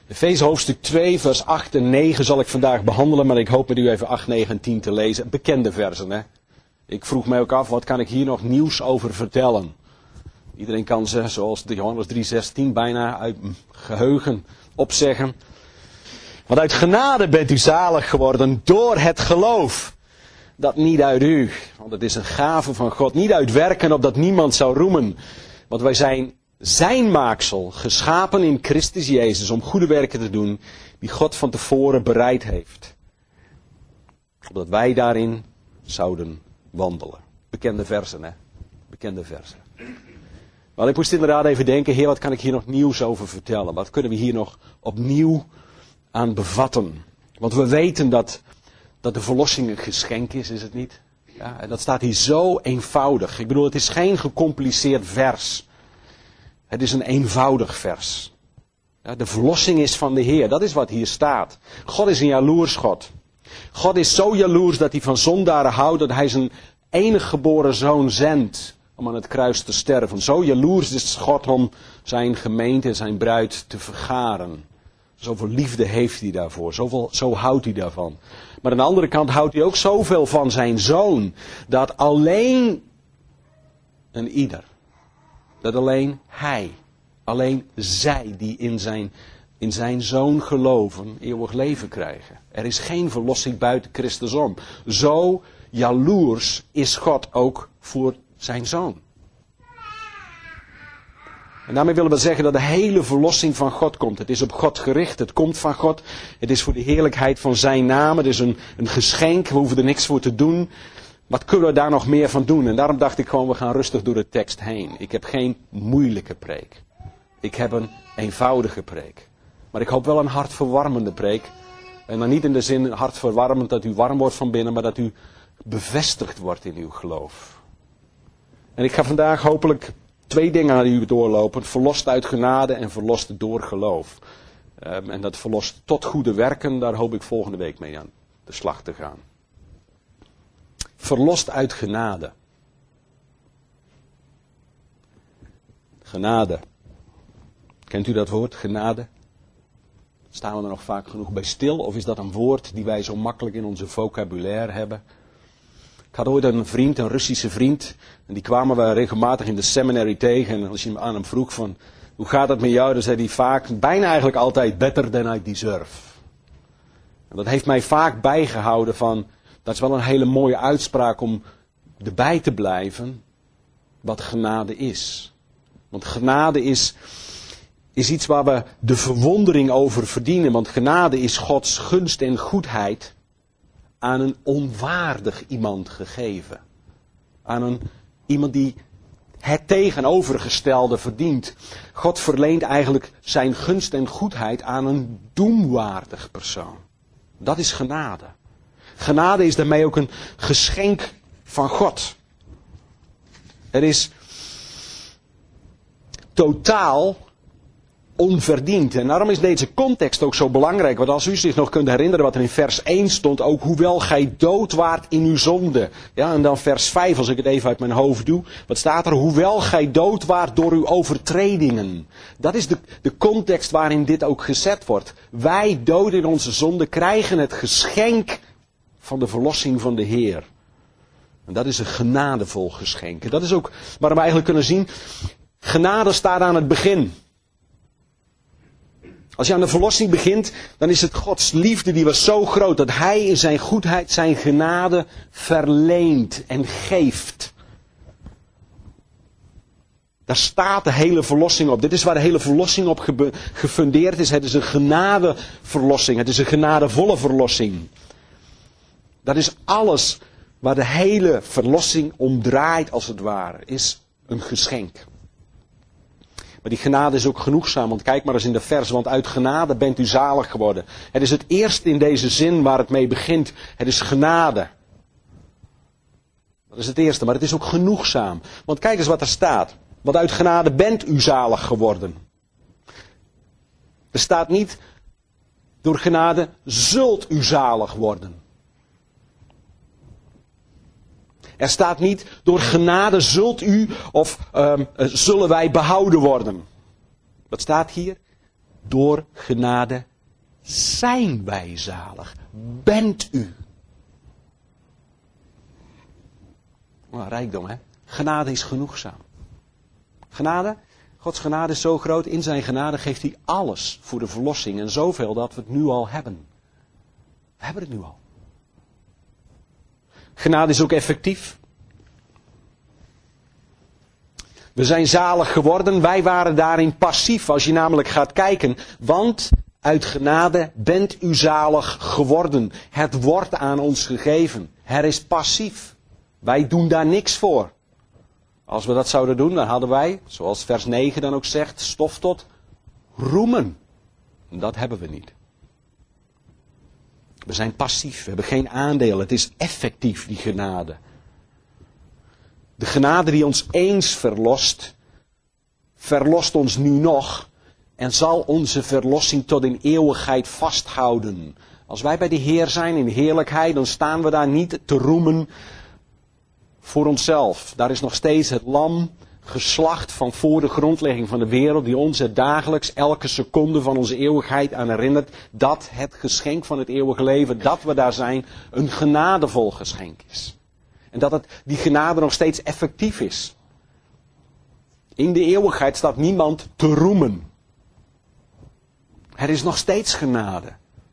Efeze hoofdstuk 2, vers 8 en 9 zal ik vandaag behandelen, maar ik hoop met u even 8, 9 en 10 te lezen. Bekende versen, hè. Ik vroeg mij ook af, wat kan ik hier nog nieuws over vertellen? Iedereen kan ze, zoals de Johannes 3:16, bijna uit geheugen opzeggen. Want uit genade bent u zalig geworden door het geloof. Dat niet uit u, want het is een gave van God. Niet uit werken, opdat niemand zou roemen. Want wij zijn zijn maaksel, geschapen in Christus Jezus, om goede werken te doen, die God van tevoren bereid heeft. Opdat wij daarin zouden wandelen. Bekende versen, hè? Bekende versen. Maar ik moest inderdaad even denken, Heer, wat kan ik hier nog nieuws over vertellen? Wat kunnen we hier nog opnieuw aan bevatten? Want we weten dat de verlossing een geschenk is het niet? Ja, en dat staat hier zo eenvoudig. Ik bedoel, het is geen gecompliceerd vers. Het is een eenvoudig vers. Ja, de verlossing is van de Heer, dat is wat hier staat. God is een jaloers God. God is zo jaloers dat hij van zondaren houdt, dat hij zijn enige geboren zoon zendt om aan het kruis te sterven. Zo jaloers is God om zijn gemeente, zijn bruid te vergaren. Zoveel liefde heeft hij daarvoor, zo houdt hij daarvan. Maar aan de andere kant houdt hij ook zoveel van zijn zoon, dat alleen een ieder, dat alleen hij, alleen zij die in zijn zoon geloven, eeuwig leven krijgen. Er is geen verlossing buiten Christus om. Zo jaloers is God ook voor zijn zoon. En daarmee willen we zeggen dat de hele verlossing van God komt. Het is op God gericht, het komt van God. Het is voor de heerlijkheid van zijn naam. Het is een geschenk, we hoeven er niks voor te doen. Wat kunnen we daar nog meer van doen? En daarom dacht ik gewoon, we gaan rustig door de tekst heen. Ik heb geen moeilijke preek. Ik heb een eenvoudige preek. Maar ik hoop wel een hartverwarmende preek. En dan niet in de zin hartverwarmend dat u warm wordt van binnen, maar dat u bevestigd wordt in uw geloof. En ik ga vandaag hopelijk 2 dingen aan u doorlopen. Verlost uit genade en verlost door geloof. En dat verlost tot goede werken, daar hoop ik volgende week mee aan de slag te gaan. Verlost uit genade. Genade. Kent u dat woord, genade? Staan we er nog vaak genoeg bij stil? Of is dat een woord die wij zo makkelijk in onze vocabulaire hebben? Ik had ooit een vriend, een Russische vriend. En die kwamen we regelmatig in de seminary tegen. En als je aan hem vroeg van, hoe gaat het met jou? Dan zei hij vaak, bijna eigenlijk altijd, better than I deserve. En dat heeft mij vaak bijgehouden van, dat is wel een hele mooie uitspraak om erbij te blijven, wat genade is. Want genade is iets waar we de verwondering over verdienen. Want genade is Gods gunst en goedheid aan een onwaardig iemand gegeven. Aan iemand die het tegenovergestelde verdient. God verleent eigenlijk zijn gunst en goedheid aan een doemwaardig persoon. Dat is genade. Genade is daarmee ook een geschenk van God. Er is totaal onverdiend. En daarom is deze context ook zo belangrijk. Want als u zich nog kunt herinneren wat er in vers 1 stond. Ook hoewel gij dood waart in uw zonde. Ja, en dan vers 5 als ik het even uit mijn hoofd doe. Wat staat er? Hoewel gij dood waart door uw overtredingen. Dat is de context waarin dit ook gezet wordt. Wij doden in onze zonde krijgen het geschenk van de verlossing van de Heer. En dat is een genadevol geschenk. En dat is ook waar we eigenlijk kunnen zien. Genade staat aan het begin. Als je aan de verlossing begint, dan is het Gods liefde die was zo groot dat Hij in zijn goedheid zijn genade verleent en geeft. Daar staat de hele verlossing op. Dit is waar de hele verlossing op gefundeerd is. Het is een genadeverlossing. Het is een genadevolle verlossing. Dat is alles waar de hele verlossing om draait als het ware. Is een geschenk. Maar die genade is ook genoegzaam, want kijk maar eens in de vers, want uit genade bent u zalig geworden. Het is het eerste in deze zin waar het mee begint. Het is genade. Dat is het eerste, maar het is ook genoegzaam. Want kijk eens wat er staat. Want uit genade bent u zalig geworden. Er staat niet, door genade zult u zalig worden. Er staat niet, door genade zult u of zullen wij behouden worden. Wat staat hier? Door genade zijn wij zalig. Bent u. Wat rijkdom, hè? Genade is genoegzaam. Genade, Gods genade is zo groot. In zijn genade geeft hij alles voor de verlossing. En zoveel dat we het nu al hebben. We hebben het nu al. Genade is ook effectief. We zijn zalig geworden. Wij waren daarin passief. Als je namelijk gaat kijken. Want uit genade bent u zalig geworden. Het wordt aan ons gegeven. Het is passief. Wij doen daar niks voor. Als we dat zouden doen, dan hadden wij, zoals vers 9 dan ook zegt, stof tot roemen. Dat hebben we niet. We zijn passief, we hebben geen aandeel. Het is effectief, die genade. De genade die ons eens verlost, verlost ons nu nog en zal onze verlossing tot in eeuwigheid vasthouden. Als wij bij de Heer zijn in heerlijkheid, dan staan we daar niet te roemen voor onszelf. Daar is nog steeds het lam geslacht van voor de grondlegging van de wereld, die ons er dagelijks, elke seconde van onze eeuwigheid aan herinnert dat het geschenk van het eeuwige leven, dat we daar zijn, een genadevol geschenk is. En dat die genade nog steeds effectief is. In de eeuwigheid staat niemand te roemen. Er is nog steeds genade.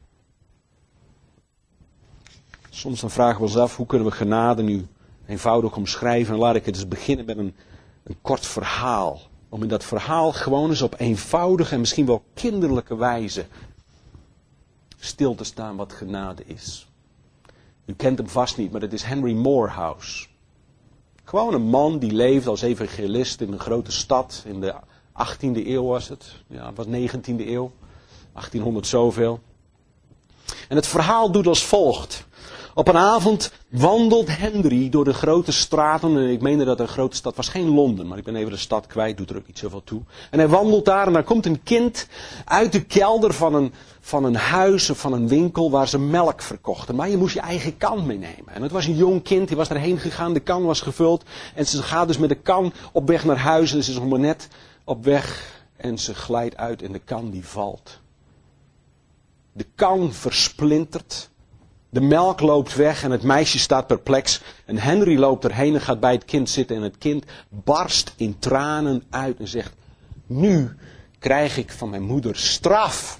Soms dan vragen we ons af, hoe kunnen we genade nu eenvoudig omschrijven? En laat ik het eens beginnen met een kort verhaal. Om in dat verhaal gewoon eens op eenvoudige en misschien wel kinderlijke wijze stil te staan wat genade is. U kent hem vast niet, maar het is Henry Morehouse. Gewoon een man die leefde als evangelist in een grote stad. In de 18e eeuw was het. Ja, het was 19e eeuw. 1800 zoveel. En het verhaal doet als volgt. Op een avond wandelt Henry door de grote straten. En ik meende dat een grote stad was, geen Londen, maar ik ben even de stad kwijt, doet er ook niet zoveel toe. En hij wandelt daar en daar komt een kind uit de kelder van een huis of van een winkel waar ze melk verkochten. Maar je moest je eigen kan meenemen. En het was een jong kind, die was daarheen gegaan, de kan was gevuld. En ze gaat dus met de kan op weg naar huis en ze is nog maar net op weg. En ze glijdt uit en de kan die valt. De kan versplintert. De melk loopt weg en het meisje staat perplex. En Henry loopt erheen en gaat bij het kind zitten. En het kind barst in tranen uit en zegt: nu krijg ik van mijn moeder straf.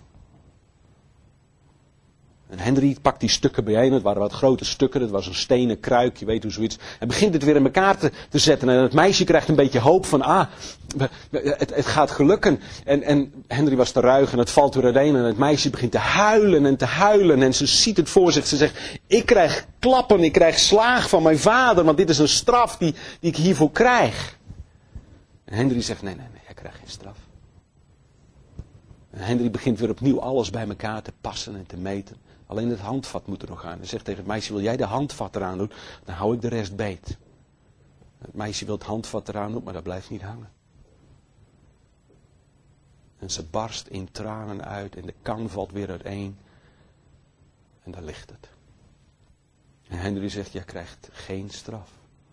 En Henry pakt die stukken bijeen. Het waren wat grote stukken. Het was een stenen kruik. Je weet hoe zoiets. En begint het weer in elkaar te zetten. En het meisje krijgt een beetje hoop van het gaat gelukken. En Henry was te ruig en het valt weer uiteen. En het meisje begint te huilen en te huilen. En ze ziet het voor zich. Ze zegt: ik krijg klappen. Ik krijg slaag van mijn vader. Want dit is een straf die ik hiervoor krijg. En Henry zegt: nee, jij krijgt geen straf. En Henry begint weer opnieuw alles bij elkaar te passen en te meten. Alleen het handvat moet er nog aan. Hij zegt tegen het meisje: wil jij de handvat eraan doen? Dan hou ik de rest beet. Het meisje wil het handvat eraan doen, maar dat blijft niet hangen. En ze barst in tranen uit en de kan valt weer uiteen. En daar ligt het. En Henry zegt: jij krijgt geen straf.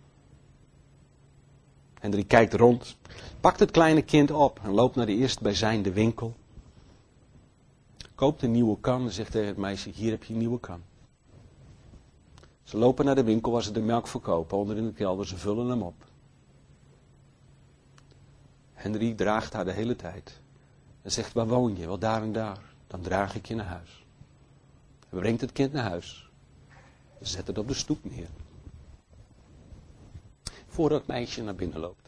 Henry kijkt rond, pakt het kleine kind op en loopt naar de eerstbijzijnde winkel. Koopt een nieuwe kan en zegt tegen het meisje: hier heb je een nieuwe kan. Ze lopen naar de winkel waar ze de melk verkopen, onder in de kelder, ze vullen hem op. Henry draagt haar de hele tijd. En zegt: waar woon je? Wel daar en daar. Dan draag ik je naar huis. Hij brengt het kind naar huis. Zet het op de stoep neer. Voordat het meisje naar binnen loopt,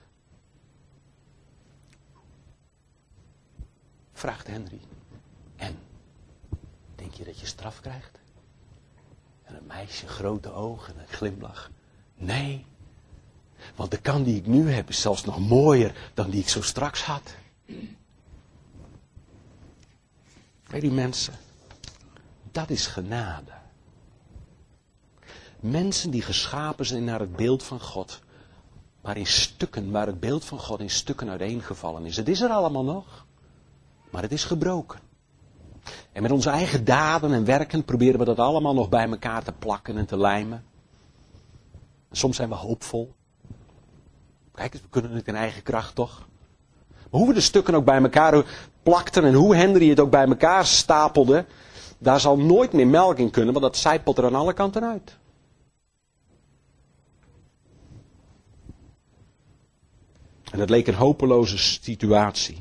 vraagt Henry: en? Denk je dat je straf krijgt? En het meisje, grote ogen en een glimlach: nee, want de kan die ik nu heb is zelfs nog mooier dan die ik zo straks had. Weet u mensen, dat is genade. Mensen die geschapen zijn naar het beeld van God, waar het beeld van God in stukken uiteengevallen is. Het is er allemaal nog, maar het is gebroken. En met onze eigen daden en werken proberen we dat allemaal nog bij elkaar te plakken en te lijmen. En soms zijn we hoopvol. Kijk eens, we kunnen het in eigen kracht toch. Maar hoe we de stukken ook bij elkaar plakten en hoe Henry het ook bij elkaar stapelde, daar zal nooit meer melk in kunnen, want dat zijpelt er aan alle kanten uit. En het leek een hopeloze situatie.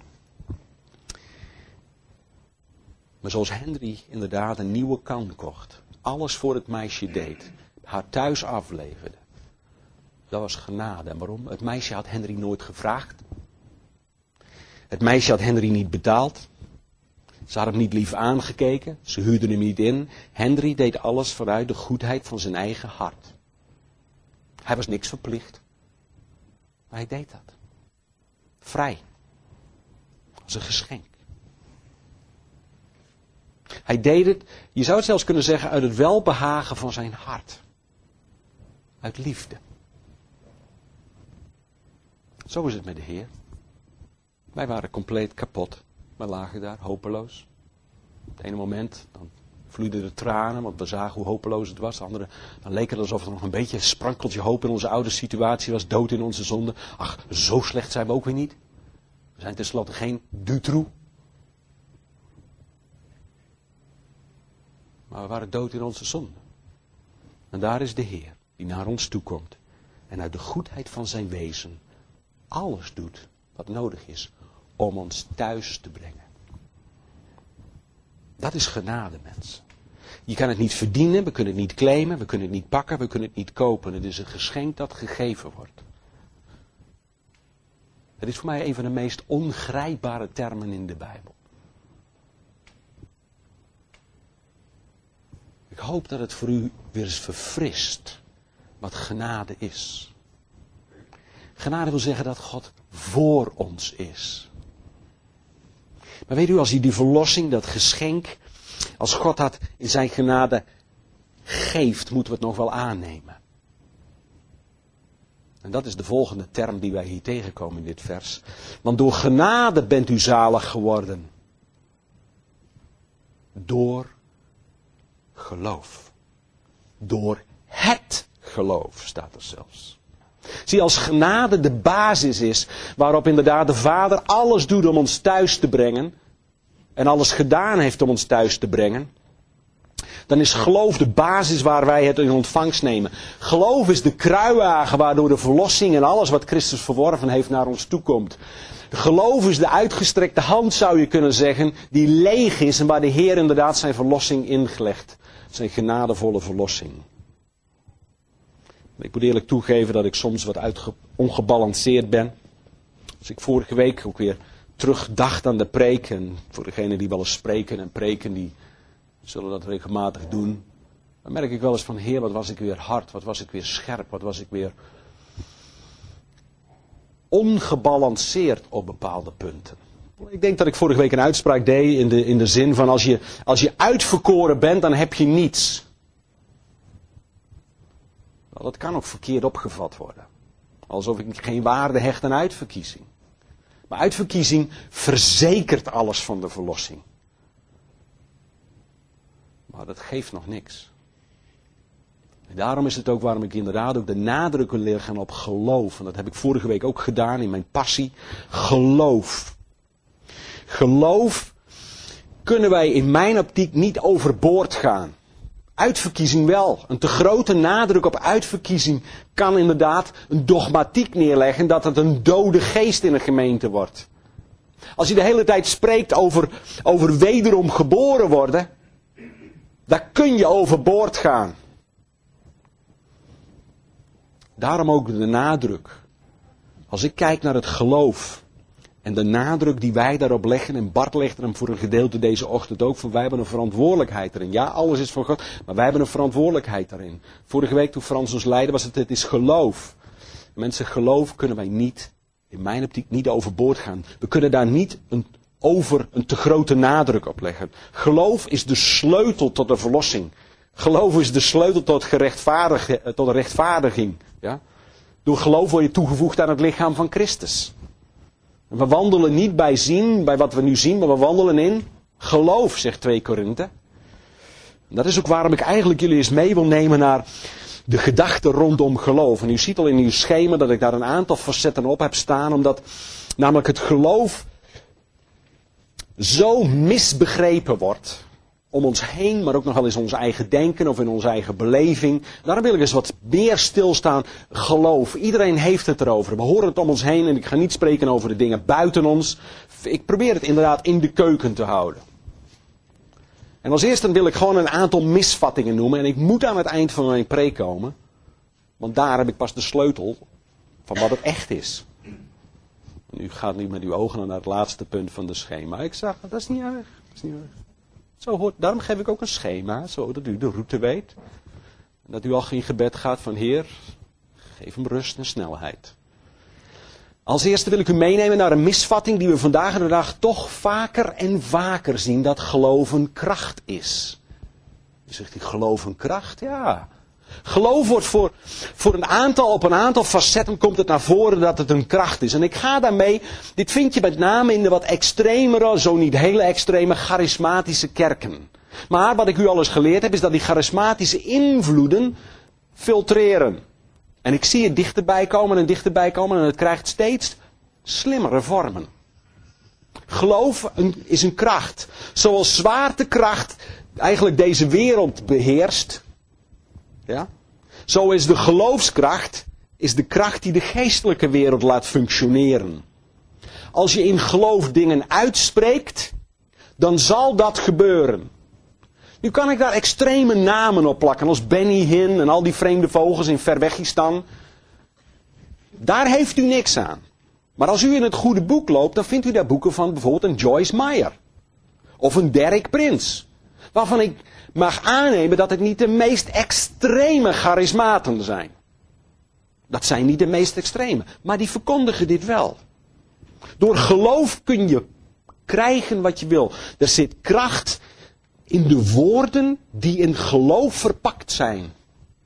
Maar zoals Henry inderdaad een nieuwe kan kocht, alles voor het meisje deed, haar thuis afleverde, dat was genade. En waarom? Het meisje had Henry nooit gevraagd. Het meisje had Henry niet betaald. Ze had hem niet lief aangekeken. Ze huurde hem niet in. Henry deed alles vanuit de goedheid van zijn eigen hart. Hij was niks verplicht. Maar hij deed dat. Vrij. Als een geschenk. Hij deed het, je zou het zelfs kunnen zeggen, uit het welbehagen van zijn hart. Uit liefde. Zo is het met de Heer. Wij waren compleet kapot. We lagen daar, hopeloos. Op het ene moment, dan vloeiden de tranen, want we zagen hoe hopeloos het was. De andere, dan leek het alsof er nog een beetje een sprankeltje hoop in onze oude situatie was. Dood in onze zonde. Ach, zo slecht zijn we ook weer niet. We zijn tenslotte geen Dutroux. Maar we waren dood in onze zonde. En daar is de Heer, die naar ons toe komt. En uit de goedheid van zijn wezen alles doet wat nodig is om ons thuis te brengen. Dat is genade, mensen. Je kan het niet verdienen, we kunnen het niet claimen, we kunnen het niet pakken, we kunnen het niet kopen. Het is een geschenk dat gegeven wordt. Het is voor mij een van de meest ongrijpbare termen in de Bijbel. Ik hoop dat het voor u weer eens verfrist wat genade is. Genade wil zeggen dat God voor ons is. Maar weet u, als hij die verlossing, dat geschenk, als God dat in zijn genade geeft, moeten we het nog wel aannemen. En dat is de volgende term die wij hier tegenkomen in dit vers. Want door genade bent u zalig geworden. Door geloof. Door het geloof staat er zelfs. Zie, als genade de basis is waarop inderdaad de Vader alles doet om ons thuis te brengen. En alles gedaan heeft om ons thuis te brengen. Dan is geloof de basis waar wij het in ontvangst nemen. Geloof is de kruiwagen waardoor de verlossing en alles wat Christus verworven heeft naar ons toekomt. Geloof is de uitgestrekte hand, zou je kunnen zeggen, die leeg is en waar de Heer inderdaad zijn verlossing ingelegd. Zijn genadevolle verlossing. Ik moet eerlijk toegeven dat ik soms wat ongebalanceerd ben. Als ik vorige week ook weer terugdacht aan de preek. En voor degenen die wel eens spreken en preken, die zullen dat regelmatig doen. Dan merk ik wel eens van, Heer, wat was ik weer hard, wat was ik weer scherp, wat was ik weer ongebalanceerd op bepaalde punten. Ik denk dat ik vorige week een uitspraak deed in de zin van als je uitverkoren bent, dan heb je niets. Nou, dat kan ook verkeerd opgevat worden. Alsof ik geen waarde hecht aan uitverkiezing. Maar uitverkiezing verzekert alles van de verlossing. Maar dat geeft nog niks. En daarom is het ook waarom ik inderdaad ook de nadruk wil leggen op geloof. En dat heb ik vorige week ook gedaan in mijn passie. Geloof. Geloof kunnen wij in mijn optiek niet overboord gaan. Uitverkiezing wel. Een te grote nadruk op uitverkiezing kan inderdaad een dogmatiek neerleggen dat het een dode geest in een gemeente wordt. Als je de hele tijd spreekt over wederom geboren worden, daar kun je overboord gaan. Daarom ook de nadruk. Als ik kijk naar het geloof en de nadruk die wij daarop leggen, en Bart legt er hem voor een gedeelte deze ochtend ook, van wij hebben een verantwoordelijkheid erin. Ja, alles is van God, maar wij hebben een verantwoordelijkheid daarin. Vorige week toen Frans ons leidde was het is geloof. Mensen, geloof kunnen wij niet, in mijn optiek, niet overboord gaan. We kunnen daar niet een te grote nadruk op leggen. Geloof is de sleutel tot de verlossing. Geloof is de sleutel tot rechtvaardiging. Ja? Door geloof word je toegevoegd aan het lichaam van Christus. We wandelen niet bij wat we nu zien, maar we wandelen in geloof, zegt 2 Korinthe. Dat is ook waarom ik eigenlijk jullie eens mee wil nemen naar de gedachte rondom geloof. En u ziet al in uw schema dat ik daar een aantal facetten op heb staan, omdat namelijk het geloof zo misbegrepen wordt. Om ons heen, maar ook nog wel eens ons eigen denken of in onze eigen beleving. Daarom wil ik eens wat meer stilstaan. Geloof. Iedereen heeft het erover. We horen het om ons heen en ik ga niet spreken over de dingen buiten ons. Ik probeer het inderdaad in de keuken te houden. En als eerste wil ik gewoon een aantal misvattingen noemen. En ik moet aan het eind van mijn preek komen. Want daar heb ik pas de sleutel van wat het echt is. U gaat nu met uw ogen naar het laatste punt van de schema. Ik zag, dat is niet erg. Dat is niet erg. Zo hoort, daarom geef ik ook een schema, zodat u de route weet. Dat u al in gebed gaat van Heer, geef hem rust en snelheid. Als eerste wil ik u meenemen naar een misvatting die we vandaag de dag toch vaker en vaker zien. Dat geloven kracht is. U zegt, geloven kracht? Ja. Geloof wordt op een aantal facetten komt het naar voren dat het een kracht is. En ik ga daarmee, dit vind je met name in de wat extremere, zo niet hele extreme, charismatische kerken. Maar wat ik u al eens geleerd heb, is dat die charismatische invloeden filtreren. En ik zie het dichterbij komen en het krijgt steeds slimmere vormen. Geloof is een kracht. Zoals zwaartekracht eigenlijk deze wereld beheerst. Ja? Zo is de geloofskracht de kracht die de geestelijke wereld laat functioneren. Als je in geloof dingen uitspreekt, dan zal dat gebeuren. Nu kan ik daar extreme namen op plakken, als Benny Hinn en al die vreemde vogels in Verwegistan. Daar heeft u niks aan. Maar als u in het goede boek loopt, dan vindt u daar boeken van bijvoorbeeld een Joyce Meyer. Of een Derek Prince. Waarvan ik mag aannemen dat het niet de meest extreme charismaten zijn. Dat zijn niet de meest extreme. Maar die verkondigen dit wel. Door geloof kun je krijgen wat je wil. Er zit kracht in de woorden die in geloof verpakt zijn.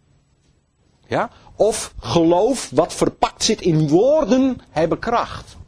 Ja? Of geloof wat verpakt zit in woorden hebben kracht.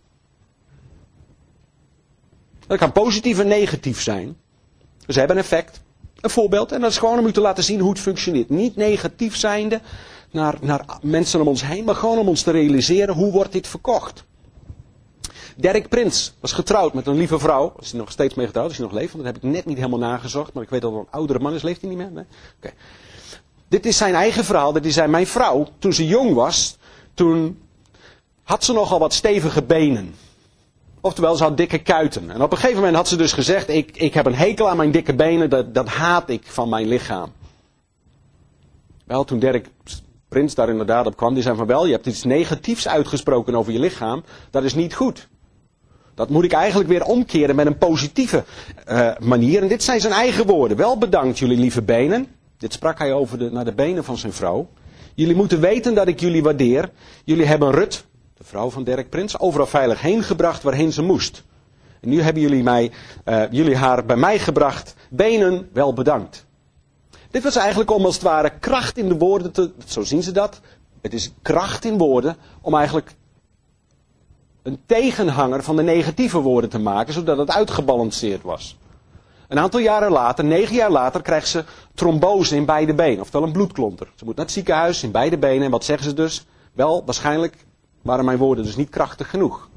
Dat kan positief en negatief zijn. Ze hebben een effect. Een voorbeeld. En dat is gewoon om u te laten zien hoe het functioneert. Niet negatief zijnde naar mensen om ons heen. Maar gewoon om ons te realiseren hoe wordt dit verkocht. Derek Prince was getrouwd met een lieve vrouw. Is hij nog steeds mee getrouwd? Is hij nog leeft? Want dat heb ik net niet helemaal nagezocht. Maar ik weet dat het een oudere man is. Leeft hij niet meer? Nee? Okay. Dit is zijn eigen verhaal. Dit is mijn vrouw. Toen ze jong was. Toen had ze nogal wat stevige benen. Oftewel, ze had dikke kuiten. En op een gegeven moment had ze dus gezegd, ik heb een hekel aan mijn dikke benen, dat haat ik van mijn lichaam. Wel, toen Derek Prince daar inderdaad op kwam, die zei van wel, je hebt iets negatiefs uitgesproken over je lichaam, dat is niet goed. Dat moet ik eigenlijk weer omkeren met een positieve manier. En dit zijn zijn eigen woorden. Wel bedankt jullie lieve benen. Dit sprak hij naar de benen van zijn vrouw. Jullie moeten weten dat ik jullie waardeer. Jullie hebben Rut, de vrouw van Derek Prince, overal veilig heen gebracht waarheen ze moest. En nu hebben jullie haar bij mij gebracht. Benen, wel bedankt. Dit was eigenlijk om als het ware kracht in de woorden zo zien ze dat. Het is kracht in woorden om eigenlijk een tegenhanger van de negatieve woorden te maken, zodat het uitgebalanceerd was. Een aantal jaren later, 9 jaar later, krijgt ze trombose in beide benen. Oftewel een bloedklonter. Ze moet naar het ziekenhuis in beide benen. En wat zeggen ze dus? Wel, waarschijnlijk waren mijn woorden dus niet krachtig genoeg.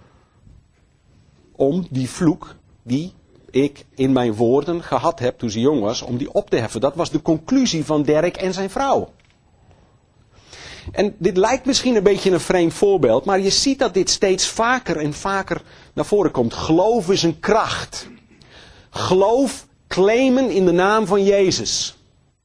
Om die vloek die ik in mijn woorden gehad heb toen ze jong was, om die op te heffen. Dat was de conclusie van Derek en zijn vrouw. En dit lijkt misschien een beetje een vreemd voorbeeld, maar je ziet dat dit steeds vaker en vaker naar voren komt. Geloof is een kracht. Geloof claimen in de naam van Jezus.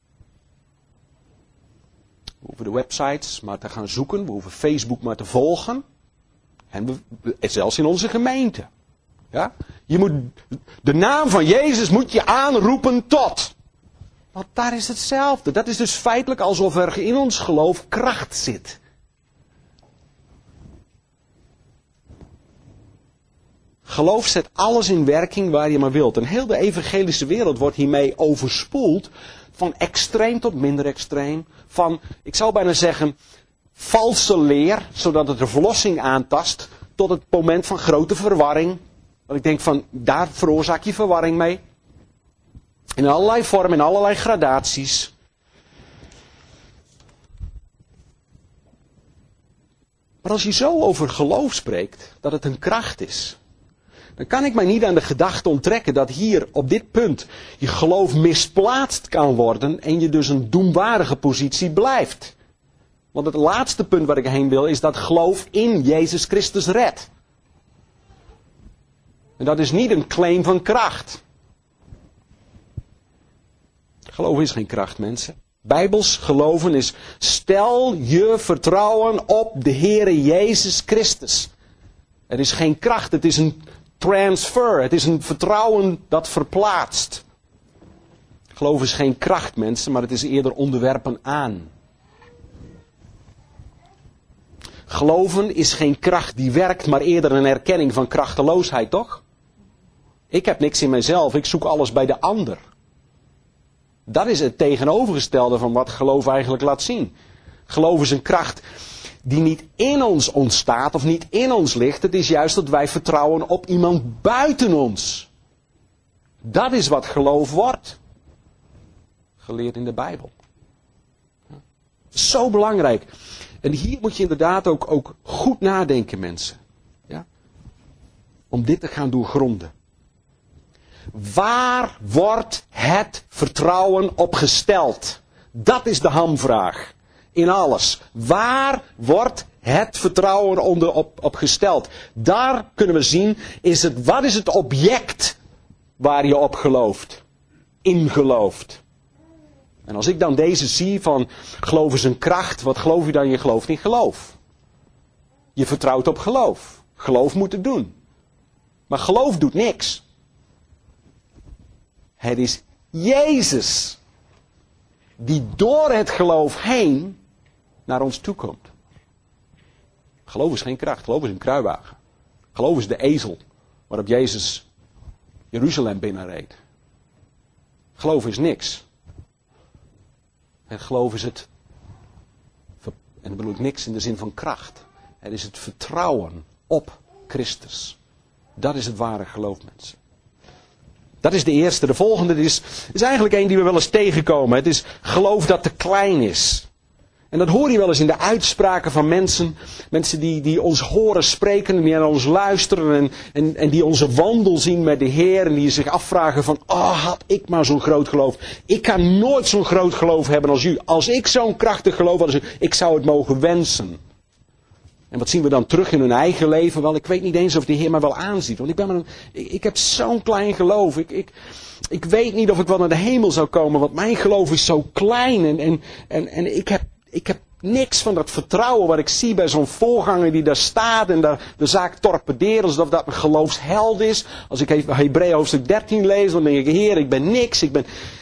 We hoeven de websites maar te gaan zoeken, we hoeven Facebook maar te volgen. En zelfs in onze gemeente. Ja? De naam van Jezus moet je aanroepen tot. Want daar is hetzelfde. Dat is dus feitelijk alsof er in ons geloof kracht zit. Geloof zet alles in werking waar je maar wilt. En heel de evangelische wereld wordt hiermee overspoeld. Van extreem tot minder extreem. Van, ik zou bijna zeggen, valse leer. Zodat het de verlossing aantast. Tot het moment van grote verwarring. Want ik denk van, daar veroorzaak je verwarring mee. In allerlei vormen, in allerlei gradaties. Maar als je zo over geloof spreekt, dat het een kracht is. dan kan ik mij niet aan de gedachte onttrekken dat hier op dit punt je geloof misplaatst kan worden en je dus een doemwaardige positie blijft. Want het laatste punt waar ik heen wil is dat geloof in Jezus Christus redt. En dat is niet een claim van kracht. Geloof is geen kracht, mensen. Bijbels geloven is: stel je vertrouwen op de Heere Jezus Christus. Er is geen kracht, het is een transfer. Het is een vertrouwen dat verplaatst. Geloof is geen kracht, mensen, maar het is eerder onderwerpen aan. Geloven is geen kracht die werkt, maar eerder een erkenning van krachteloosheid, toch? Ik heb niks in mijzelf, ik zoek alles bij de ander. Dat is het tegenovergestelde van wat geloof eigenlijk laat zien. Geloof is een kracht die niet in ons ontstaat of niet in ons ligt. Het is juist dat wij vertrouwen op iemand buiten ons. Dat is wat geloof wordt. Geleerd in de Bijbel. Zo belangrijk. En hier moet je inderdaad ook goed nadenken, mensen. Ja? Om dit te gaan doorgronden. Waar wordt het vertrouwen op gesteld? Dat is de hamvraag. In alles. Waar wordt het vertrouwen op gesteld? Daar kunnen we zien, wat is het object waar je op gelooft? In gelooft. En als ik dan deze zie van geloof is een kracht, wat geloof je dan? Je gelooft in geloof. Je vertrouwt op geloof. Geloof moet het doen. Maar geloof doet niks. Het is Jezus die door het geloof heen naar ons toe komt. Geloof is geen kracht, geloof is een kruiwagen. Geloof is de ezel waarop Jezus Jeruzalem binnenreed. Geloof is niks. En geloof is het, en dan bedoel ik niks in de zin van kracht. Het is het vertrouwen op Christus. Dat is het ware geloof, mensen. Dat is de eerste. De volgende is eigenlijk een die we wel eens tegenkomen. Het is geloof dat te klein is. En dat hoor je wel eens in de uitspraken van mensen. Mensen die ons horen spreken en die naar ons luisteren. En die onze wandel zien met de Heer. En die zich afvragen van, had ik maar zo'n groot geloof. Ik kan nooit zo'n groot geloof hebben als u. Als ik zo'n krachtig geloof had als u, ik zou het mogen wensen. En wat zien we dan terug in hun eigen leven? Wel, ik weet niet eens of de Heer mij wel aanziet. Want ik heb zo'n klein geloof. Ik weet niet of ik wel naar de hemel zou komen. Want mijn geloof is zo klein. En ik heb niks van dat vertrouwen wat ik zie bij zo'n voorganger die daar staat. En daar de zaak torpedeert alsof dat een geloofsheld is. Als ik Hebreeën hoofdstuk 13 lees, dan denk ik, Heer, ik ben niks. Ik ben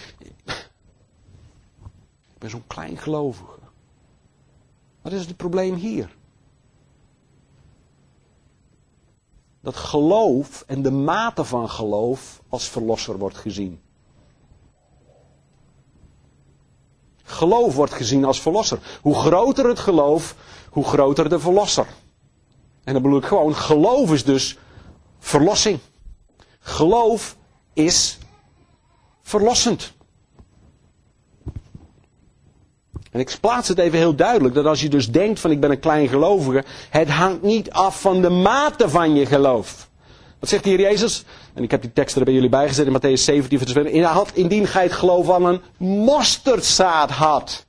zo'n klein gelovige. Wat is het probleem hier? Dat geloof en de mate van geloof als verlosser wordt gezien. Geloof wordt gezien als verlosser. Hoe groter het geloof, hoe groter de verlosser. En dan bedoel ik gewoon, geloof is dus verlossing. Geloof is verlossend. En ik plaats het even heel duidelijk, dat als je dus denkt van ik ben een klein gelovige, het hangt niet af van de mate van je geloof. Wat zegt de Heer Jezus? En ik heb die teksten er bij jullie bijgezet in Matthäus 17, vers 20. Indien gij het geloof van een mosterdzaad had.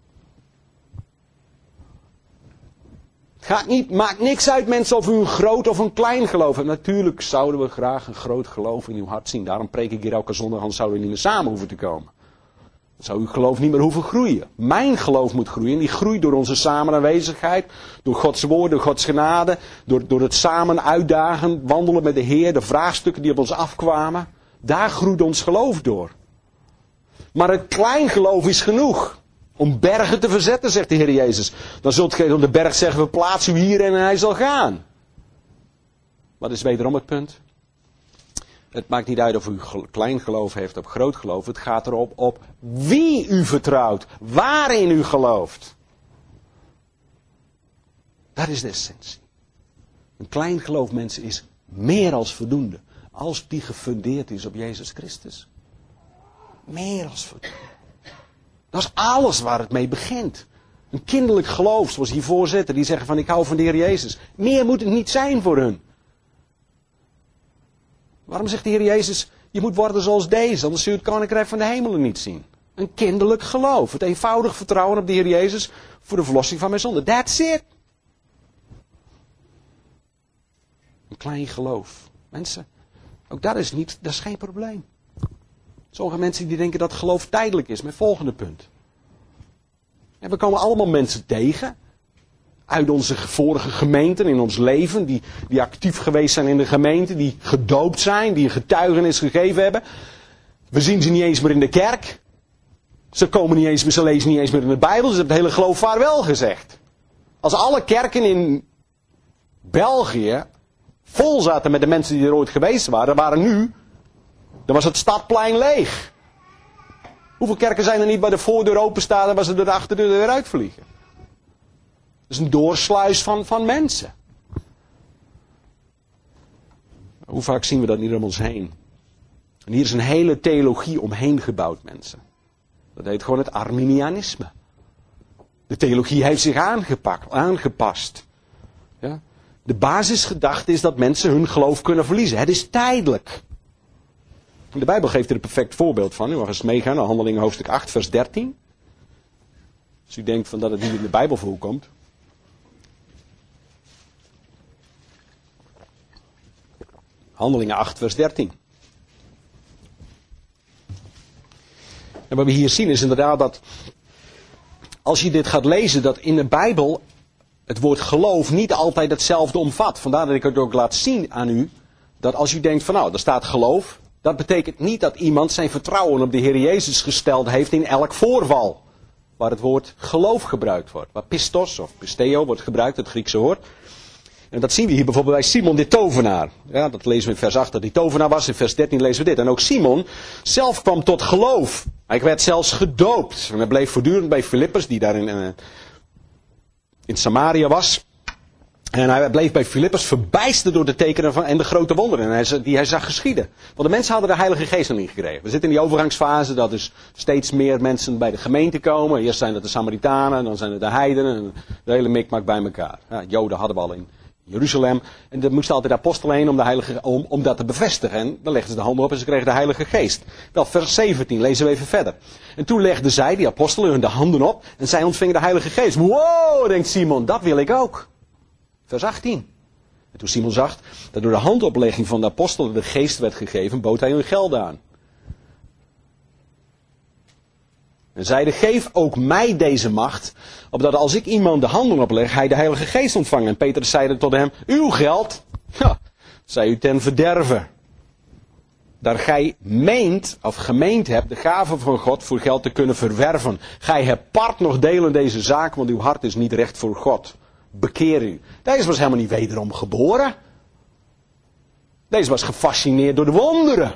Maakt niks uit, mensen, of u een groot of een klein geloof hebt. Natuurlijk zouden we graag een groot geloof in uw hart zien. Daarom preek ik hier elke zondag, anders zouden we niet meer samen hoeven te komen. Dan zou uw geloof niet meer hoeven groeien. Mijn geloof moet groeien. En die groeit door onze samen aanwezigheid. Door Gods woord, door Gods genade. Door het samen uitdagen, wandelen met de Heer. De vraagstukken die op ons afkwamen. Daar groeit ons geloof door. Maar een klein geloof is genoeg. Om bergen te verzetten, zegt de Heer Jezus. Dan zult gij op de berg zeggen, we plaatsen u hierin en hij zal gaan. Wat is wederom het punt? Het maakt niet uit of u klein geloof heeft of groot geloof. Het gaat erop op wie u vertrouwt. Waarin u gelooft. Dat is de essentie. Een klein geloof, mensen, is meer als voldoende. Als die gefundeerd is op Jezus Christus. Meer als voldoende. Dat is alles waar het mee begint. Een kinderlijk geloof, zoals die voorzitter, die zeggen van ik hou van de Heer Jezus. Meer moet het niet zijn voor hun. Waarom zegt de Heer Jezus, je moet worden zoals deze, anders zul je het koninkrijk van de hemelen niet zien. Een kinderlijk geloof. Het eenvoudig vertrouwen op de Heer Jezus voor de verlossing van mijn zonde. That's it. Een klein geloof. Mensen, ook dat is geen probleem. Sommige mensen die denken dat geloof tijdelijk is. Mijn volgende punt. En we komen allemaal mensen tegen. Uit onze vorige gemeenten, in ons leven. Die actief geweest zijn in de gemeente. Die gedoopt zijn. Die een getuigenis gegeven hebben. We zien ze niet eens meer in de kerk. Ze lezen niet eens meer in de Bijbel. Ze hebben het hele geloof vaarwel gezegd. Als alle kerken in België vol zaten met de mensen die er ooit geweest waren, dan was het stadplein leeg. Hoeveel kerken zijn er niet waar de voordeur open staat en waar ze door de achterdeur weer uitvliegen? Dat is een doorsluis van mensen. Hoe vaak zien we dat niet om ons heen? En hier is een hele theologie omheen gebouwd, mensen. Dat heet gewoon het Arminianisme. De theologie heeft zich aangepast. Ja? De basisgedachte is dat mensen hun geloof kunnen verliezen. Het is tijdelijk. De Bijbel geeft er een perfect voorbeeld van. U mag eens meegaan naar Handelingen hoofdstuk 8 vers 13. Als u denkt van dat het niet in de Bijbel voorkomt. Handelingen 8 vers 13. En wat we hier zien is inderdaad dat als je dit gaat lezen, dat in de Bijbel het woord geloof niet altijd hetzelfde omvat. Vandaar dat ik het ook laat zien aan u, dat als u denkt van nou, daar staat geloof, dat betekent niet dat iemand zijn vertrouwen op de Heer Jezus gesteld heeft in elk voorval. Waar het woord geloof gebruikt wordt. Waar pistos of pisteo wordt gebruikt, het Griekse woord. En dat zien we hier bijvoorbeeld bij Simon de tovenaar. Ja, dat lezen we in vers 8 dat hij tovenaar was. In vers 13 lezen we dit. En ook Simon zelf kwam tot geloof. Hij werd zelfs gedoopt. En hij bleef voortdurend bij Filippus, die daar in Samaria was. En hij bleef bij Filippus verbijsterd door de tekenen en de grote wonderen die hij zag geschieden. Want de mensen hadden de Heilige Geest nog niet gekregen. We zitten in die overgangsfase dat dus steeds meer mensen bij de gemeente komen. Eerst zijn het de Samaritanen, dan zijn het de heidenen. En de hele mikmak bij elkaar. Ja, Joden hadden we al in Jeruzalem. En er moesten altijd de apostelen heen om dat te bevestigen. En dan legden ze de handen op en ze kregen de Heilige Geest. Wel, vers 17, lezen we even verder. En toen legden zij, die apostelen, hun de handen op. En zij ontvingen de Heilige Geest. Wow, denkt Simon, dat wil ik ook. Vers 18. En toen Simon zag dat door de handoplegging van de apostelen de geest werd gegeven, bood hij hun geld aan. En zeide, geef ook mij deze macht, opdat als ik iemand de handen opleg, hij de Heilige Geest ontvangt. En Petrus zeide tot hem, uw geld, zij u ten verderve. Daar gij meent, of gemeend hebt, de gave van God voor geld te kunnen verwerven. Gij hebt part nog deel in deze zaak, want uw hart is niet recht voor God. Bekeer u. Deze was helemaal niet wederom geboren. Deze was gefascineerd door de wonderen.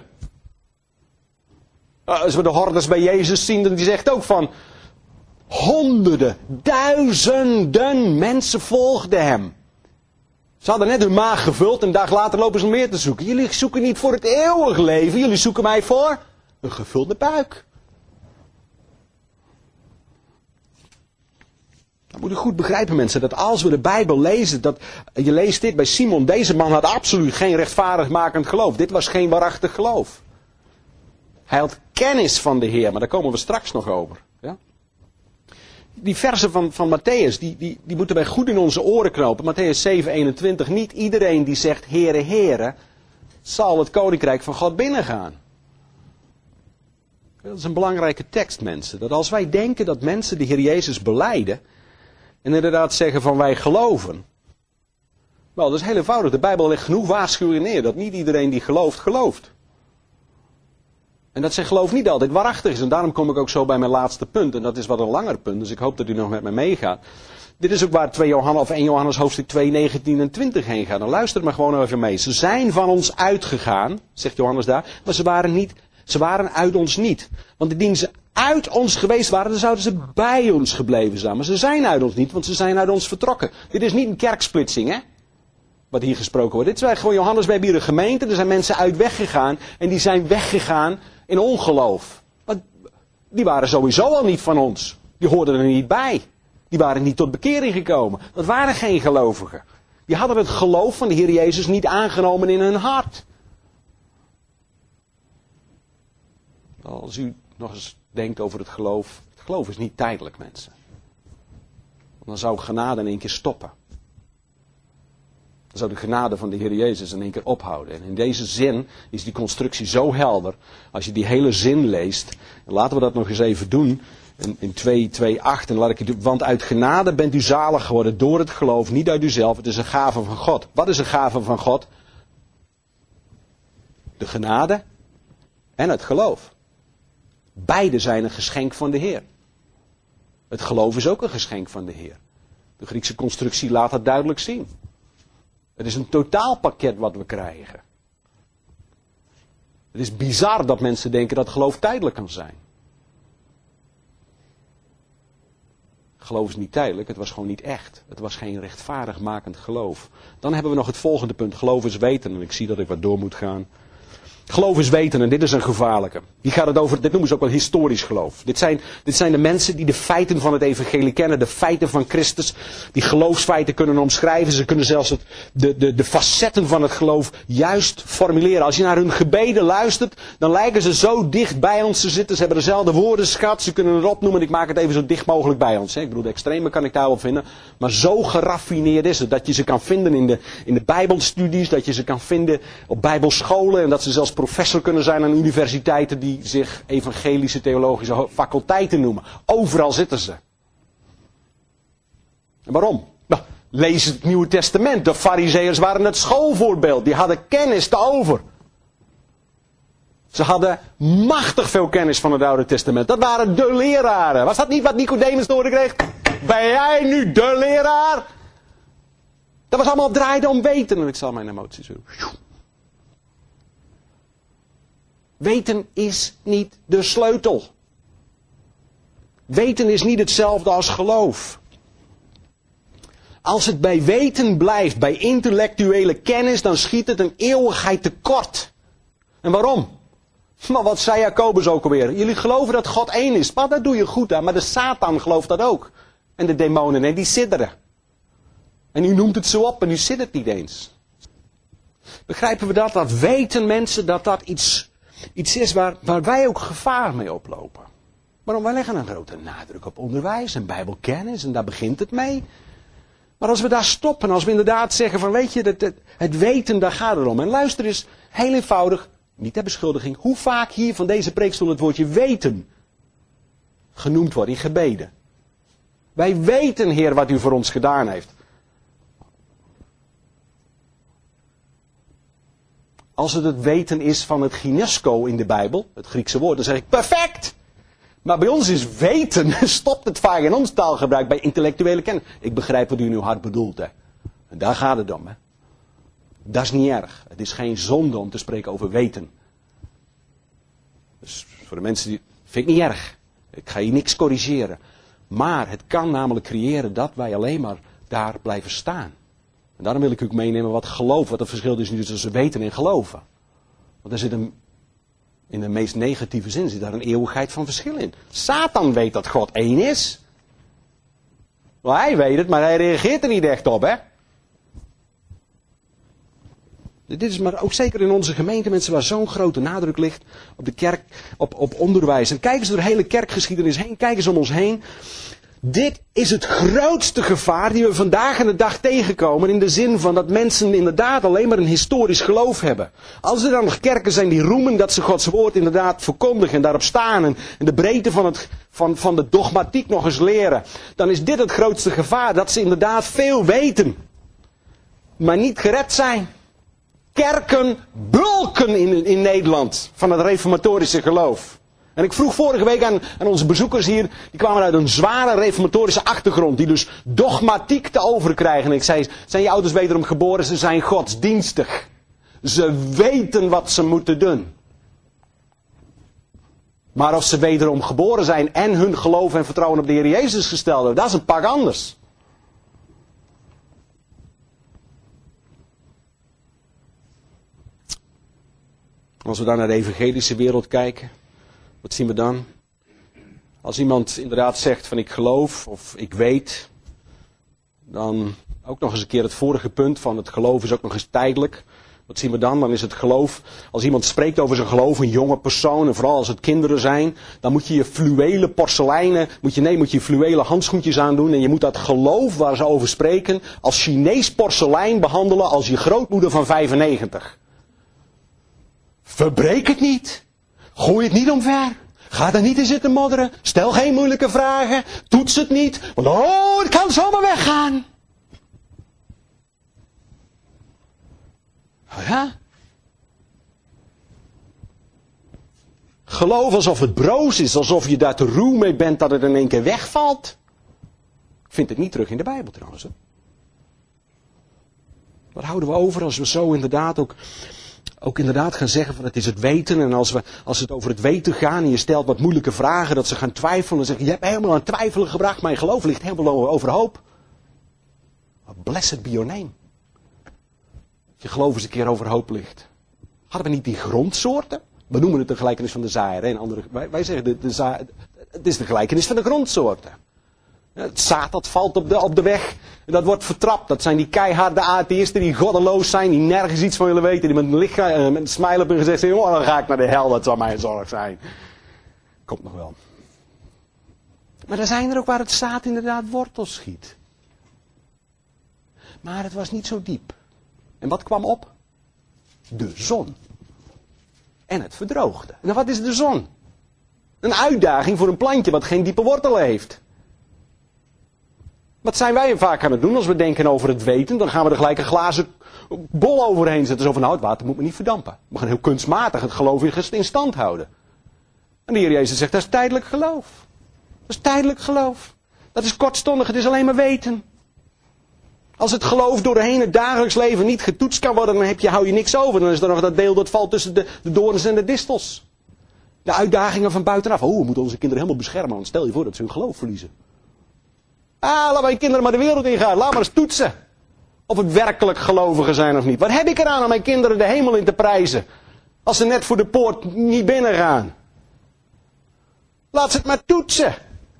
Als we de hordes bij Jezus zien, dan die zegt ook van honderden, duizenden mensen volgden hem. Ze hadden net hun maag gevuld en een dag later lopen ze meer te zoeken. Jullie zoeken niet voor het eeuwig leven, jullie zoeken mij voor een gevulde buik. Dat moet u goed begrijpen, mensen, dat als we de Bijbel lezen, dat je leest dit bij Simon, deze man had absoluut geen rechtvaardigmakend geloof. Dit was geen waarachtig geloof. Hij had kennis van de Heer, maar daar komen we straks nog over. Ja? Die versen van Matthäus, die moeten wij goed in onze oren knopen. Matthäus 7, 21. Niet iedereen die zegt, Heere, Heere, zal het koninkrijk van God binnengaan. Dat is een belangrijke tekst, mensen. Dat als wij denken dat mensen de Heer Jezus belijden en inderdaad zeggen van wij geloven. Wel, dat is heel eenvoudig. De Bijbel legt genoeg waarschuwingen neer dat niet iedereen die gelooft, gelooft. En dat zijn geloof niet altijd waarachtig is. En daarom kom ik ook zo bij mijn laatste punt. En dat is wat een langer punt. Dus ik hoop dat u nog met me meegaat. Dit is ook waar 1 Johannes hoofdstuk 2, 19 en 20 heen gaat. Dan luister maar gewoon even mee. Ze zijn van ons uitgegaan, zegt Johannes daar. Maar ze waren uit ons niet. Want indien ze uit ons geweest waren, dan zouden ze bij ons gebleven zijn. Maar ze zijn uit ons niet, want ze zijn uit ons vertrokken. Dit is niet een kerksplitsing, hè? Wat hier gesproken wordt. Dit is gewoon Johannes, wij hebben hier een gemeente. Er zijn mensen uit weggegaan. En die zijn weggegaan in ongeloof. Want die waren sowieso al niet van ons. Die hoorden er niet bij. Die waren niet tot bekering gekomen. Dat waren geen gelovigen. Die hadden het geloof van de Heer Jezus niet aangenomen in hun hart. Als u nog eens denkt over het geloof. Het geloof is niet tijdelijk, mensen. Dan zou genade in één keer stoppen. Dan zou de genade van de Heer Jezus in één keer ophouden. En in deze zin is die constructie zo helder. Als je die hele zin leest. En laten we dat nog eens even doen. In 2:8. En laat ik het, want uit genade bent u zalig geworden door het geloof. Niet uit uzelf. Het is een gave van God. Wat is een gave van God? De genade en het geloof. Beide zijn een geschenk van de Heer. Het geloof is ook een geschenk van de Heer. De Griekse constructie laat dat duidelijk zien. Het is een totaalpakket wat we krijgen. Het is bizar dat mensen denken dat geloof tijdelijk kan zijn. Geloof is niet tijdelijk, het was gewoon niet echt. Het was geen rechtvaardigmakend geloof. Dan hebben we nog het volgende punt. Geloof is weten. En ik zie dat ik wat door moet gaan. Geloof is weten en dit is een gevaarlijke. Hier gaat het over, dit noemen ze ook wel historisch geloof. Dit zijn de mensen die de feiten van het evangelie kennen, de feiten van Christus. Die geloofsfeiten kunnen omschrijven. Ze kunnen zelfs de facetten van het geloof juist formuleren. Als je naar hun gebeden luistert, dan lijken ze zo dicht bij ons te zitten. Ze hebben dezelfde woordenschat, ze kunnen het opnoemen. Ik maak het even zo dicht mogelijk bij ons. Ik bedoel, de extreme kan ik daar wel vinden. Maar zo geraffineerd is het, dat je ze kan vinden in de bijbelstudies, dat je ze kan vinden op bijbelscholen en dat ze zelfs professor kunnen zijn aan universiteiten die zich evangelische theologische faculteiten noemen. Overal zitten ze. En waarom? Nou, lees het Nieuwe Testament. De Farizeeërs waren het schoolvoorbeeld. Die hadden kennis te over. Ze hadden machtig veel kennis van het Oude Testament. Dat waren de leraren. Was dat niet wat Nicodemus te horen kreeg? Ben jij nu de leraar? Dat was allemaal draaide om weten. En ik zal mijn emoties doen. Weten is niet de sleutel. Weten is niet hetzelfde als geloof. Als het bij weten blijft, bij intellectuele kennis, dan schiet het een eeuwigheid tekort. En waarom? Maar wat zei Jacobus ook alweer? Jullie geloven dat God één is. Maar dat doe je goed aan. Maar de Satan gelooft dat ook. En de demonen, nee, die sidderen. En u noemt het zo op en u siddert niet eens. Begrijpen we dat? Dat weten mensen dat iets is waar wij ook gevaar mee oplopen. Waarom? Wij leggen een grote nadruk op onderwijs en bijbelkennis en daar begint het mee. Maar als we daar stoppen, als we inderdaad zeggen van weet je, het weten, daar gaat het om. En luister eens, heel eenvoudig, niet ter beschuldiging, hoe vaak hier van deze preekstoel het woordje weten genoemd wordt in gebeden. Wij weten, Heer, wat u voor ons gedaan heeft. Als het weten is van het ginesko in de Bijbel, het Griekse woord, dan zeg ik perfect! Maar bij ons is weten, stopt het vaak in ons taalgebruik bij intellectuele kennis. Ik begrijp wat u in uw hart bedoelt, hè. En daar gaat het om, hè. Dat is niet erg. Het is geen zonde om te spreken over weten. Dus voor de mensen die... Vind ik niet erg. Ik ga hier niks corrigeren. Maar het kan namelijk creëren dat wij alleen maar daar blijven staan. En daarom wil ik u ook meenemen wat geloof, wat het verschil is nu tussen weten en geloven. Want er zit in de meest negatieve zin zit daar een eeuwigheid van verschil in. Satan weet dat God één is. Wel, hij weet het, maar hij reageert er niet echt op, hè. Dit is maar ook zeker in onze gemeente, mensen waar zo'n grote nadruk ligt op de kerk, op onderwijs. En kijken eens door de hele kerkgeschiedenis heen, kijken eens om ons heen. Dit is het grootste gevaar die we vandaag aan de dag tegenkomen in de zin van dat mensen inderdaad alleen maar een historisch geloof hebben. Als er dan nog kerken zijn die roemen dat ze Gods woord inderdaad verkondigen en daarop staan en de breedte van de dogmatiek nog eens leren, dan is dit het grootste gevaar, dat ze inderdaad veel weten, maar niet gered zijn. Kerken bulken in Nederland van het reformatorische geloof. En ik vroeg vorige week aan onze bezoekers hier, die kwamen uit een zware reformatorische achtergrond, die dus dogmatiek te overkrijgen. En ik zei, zijn je ouders wederom geboren? Ze zijn godsdienstig. Ze weten wat ze moeten doen. Maar of ze wederom geboren zijn en hun geloof en vertrouwen op de Heer Jezus gesteld hebben, dat is een pak anders. Als we dan naar de evangelische wereld kijken, wat zien we dan? Als iemand inderdaad zegt van ik geloof of ik weet, dan ook nog eens een keer het vorige punt van het geloof is ook nog eens tijdelijk. Wat zien we dan? Dan is het geloof, als iemand spreekt over zijn geloof, een jonge persoon, en vooral als het kinderen zijn, dan moet je je fluwelen porseleinen, moet je fluwelen handschoentjes aandoen en je moet dat geloof waar ze over spreken als Chinees porselein behandelen als je grootmoeder van 95. Verbreek het niet. Gooi het niet omver. Ga er niet in zitten modderen. Stel geen moeilijke vragen. Toets het niet. Want het kan zomaar weggaan. Ja? Geloof alsof het broos is. Alsof je daar te ruw mee bent dat het in één keer wegvalt. Ik vind het niet terug in de Bijbel trouwens. Hè? Wat houden we over als we zo inderdaad ook inderdaad gaan zeggen van het is het weten. En als het over het weten gaan en je stelt wat moeilijke vragen, dat ze gaan twijfelen en zeggen, je hebt helemaal aan twijfelen gebracht, mijn geloof ligt helemaal overhoop. Blessed be your name. Je geloof eens een keer overhoop ligt. Hadden we niet die grondsoorten? We noemen het de gelijkenis van de zaaier. En andere, wij zeggen het is de gelijkenis van de grondsoorten. Het zaad dat valt op de weg. En dat wordt vertrapt. Dat zijn die keiharde atheïsten die goddeloos zijn. Die nergens iets van willen weten. Die met een smile op hun gezicht zeggen. Oh, dan ga ik naar de hel. Dat zal mijn zorg zijn. Komt nog wel. Maar er zijn er ook waar het zaad inderdaad wortels schiet. Maar het was niet zo diep. En wat kwam op? De zon. En het verdroogde. En wat is de zon? Een uitdaging voor een plantje wat geen diepe wortelen heeft. Wat zijn wij vaak aan het doen als we denken over het weten? Dan gaan we er gelijk een glazen bol overheen zetten. Zo van, nou, het water moet me niet verdampen. We gaan heel kunstmatig het geloof in stand houden. En de Heer Jezus zegt, dat is tijdelijk geloof. Dat is tijdelijk geloof. Dat is kortstondig, het is alleen maar weten. Als het geloof doorheen het dagelijks leven niet getoetst kan worden, dan hou je niks over. Dan is er nog dat deel dat valt tussen de dorens en de distels. De uitdagingen van buitenaf. Oh, we moeten onze kinderen helemaal beschermen, want stel je voor dat ze hun geloof verliezen. Laat mijn kinderen maar de wereld ingaan. Laat maar eens toetsen. Of het werkelijk gelovigen zijn of niet. Wat heb ik eraan om mijn kinderen de hemel in te prijzen? Als ze net voor de poort niet binnen gaan. Laat ze het maar toetsen.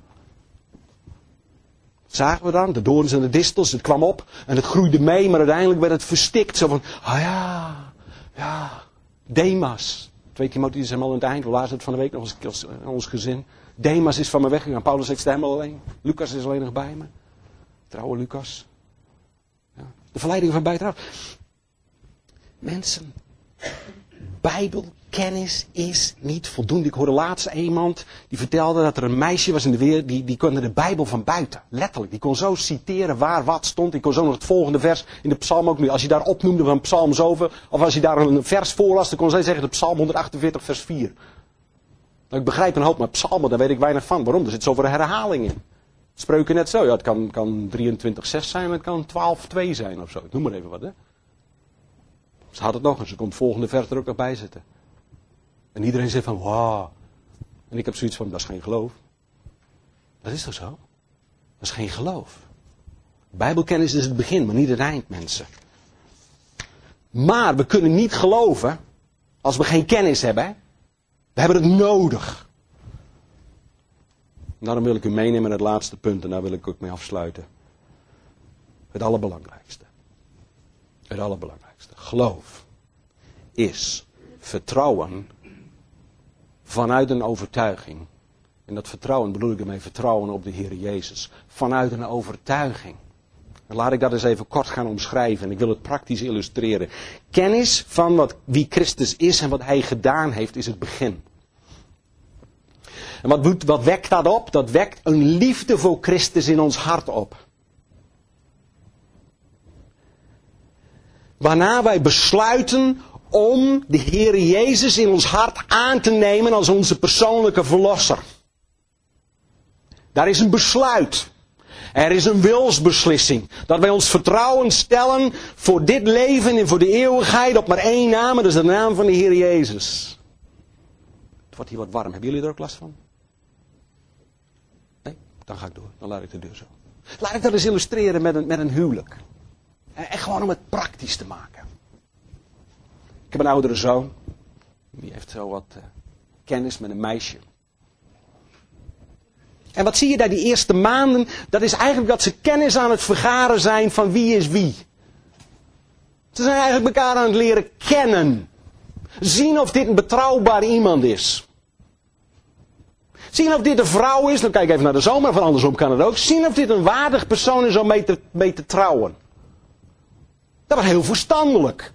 Dat zagen we dan. De dorens en de distels. Het kwam op. En het groeide mee. Maar uiteindelijk werd het verstikt. Zo van. Ja. Demas. 2 Timotheüs is helemaal aan het eind. We lazen het van de week nog eens aan ons gezin. Demas is van me weggegaan. Paulus zegt helemaal alleen. Lucas is alleen nog bij me. Trouwe Lucas. Ja. De verleiding van buitenaf. Mensen. Bijbelkennis is niet voldoende. Ik hoorde laatst iemand die vertelde dat er een meisje was in de wereld. Die kon de Bijbel van buiten. Letterlijk. Die kon zo citeren waar wat stond. Die kon zo nog het volgende vers in de psalm ook nu. Als je daar opnoemde van psalm zoveel. Of als je daar een vers voorlas. Dan kon zij zeggen de psalm 148 vers 4. Nou, ik begrijp een hoop, maar psalmen, daar weet ik weinig van. Waarom? Er zit zoveel herhaling in. Spreuken net zo. Ja, het kan 23:6 zijn, maar het kan 12:2 zijn of zo. Ik noem maar even wat, hè. Ze had het nog eens. Ze kon het volgende vers er ook nog bij zetten. En iedereen zegt van, wauw. En ik heb zoiets van, dat is geen geloof. Dat is toch zo? Dat is geen geloof. Bijbelkennis is het begin, maar niet het eind, mensen. Maar we kunnen niet geloven als we geen kennis hebben, hè. We hebben het nodig. En daarom wil ik u meenemen naar het laatste punt. En daar wil ik ook mee afsluiten. Het allerbelangrijkste. Het allerbelangrijkste. Geloof is vertrouwen vanuit een overtuiging. En dat vertrouwen bedoel ik ermee vertrouwen op de Heer Jezus. Vanuit een overtuiging. En laat ik dat eens even kort gaan omschrijven. En ik wil het praktisch illustreren. Kennis van wie Christus is en wat Hij gedaan heeft, is het begin. En wat wekt dat op? Dat wekt een liefde voor Christus in ons hart op. Waarna wij besluiten om de Heer Jezus in ons hart aan te nemen als onze persoonlijke verlosser. Daar is een besluit. Er is een wilsbeslissing. Dat wij ons vertrouwen stellen voor dit leven en voor de eeuwigheid op maar één naam. En dat is de naam van de Heer Jezus. Het wordt hier wat warm. Hebben jullie er ook last van? Nee? Dan ga ik door. Dan laat ik de deur zo. Laat ik dat eens illustreren met een huwelijk. En gewoon om het praktisch te maken. Ik heb een oudere zoon. Die heeft zo wat kennis met een meisje. En wat zie je daar die eerste maanden? Dat is eigenlijk dat ze kennis aan het vergaren zijn van wie is wie. Ze zijn eigenlijk elkaar aan het leren kennen. Zien of dit een betrouwbaar iemand is. Zien of dit een vrouw is, dan kijk even naar de zoon, maar van andersom kan het ook. Zien of dit een waardig persoon is om mee te trouwen. Dat was heel verstandelijk.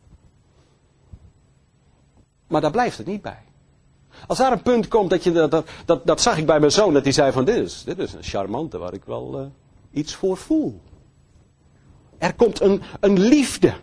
Maar daar blijft het niet bij. Als daar een punt komt dat zag ik bij mijn zoon, dat hij zei van dit is een charmante waar ik wel iets voor voel. Er komt een liefde.